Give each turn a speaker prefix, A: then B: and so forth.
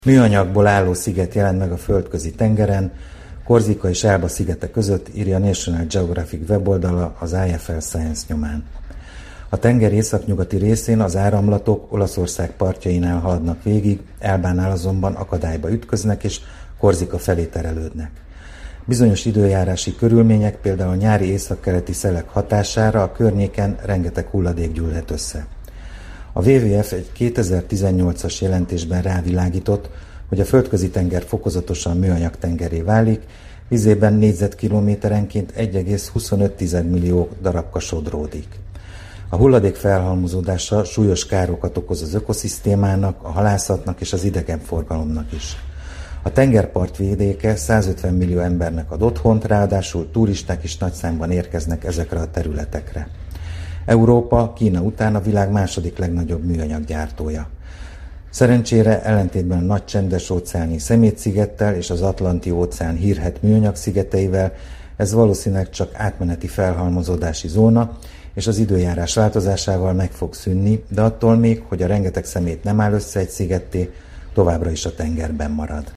A: Műanyagból álló sziget jelent meg a Földközi tengeren, Korzika és Elba szigete között, írja a National Geographic weboldala az IFL Science nyomán. A tenger északnyugati részén az áramlatok Olaszország partjainál haladnak végig, Elbánál azonban akadályba ütköznek és Korzika felé terelődnek. Bizonyos időjárási körülmények, például a nyári északkeleti szelek hatására a környéken rengeteg hulladék gyűlhet össze. A WWF egy 2018-as jelentésben rávilágított, hogy a Földközi-tenger fokozatosan műanyag tengerré válik, vizében négyzetkilométerenként 1,25 millió darabka sodródik. A hulladék felhalmozódása súlyos károkat okoz az ökoszisztémának, a halászatnak és az idegenforgalomnak is. A tengerpart vidéke 150 millió embernek ad otthont, ráadásul turisták is nagy számban érkeznek ezekre a területekre. Európa Kína után a világ második legnagyobb műanyaggyártója. Szerencsére ellentétben a nagy csendes-óceáni Szemét-szigettel és az Atlanti-óceán hírhedt műanyag szigeteivel ez valószínűleg csak átmeneti felhalmozódási zóna, és az időjárás változásával meg fog szűnni, de attól még, hogy a rengeteg szemét nem áll össze egy szigetté, továbbra is a tengerben marad.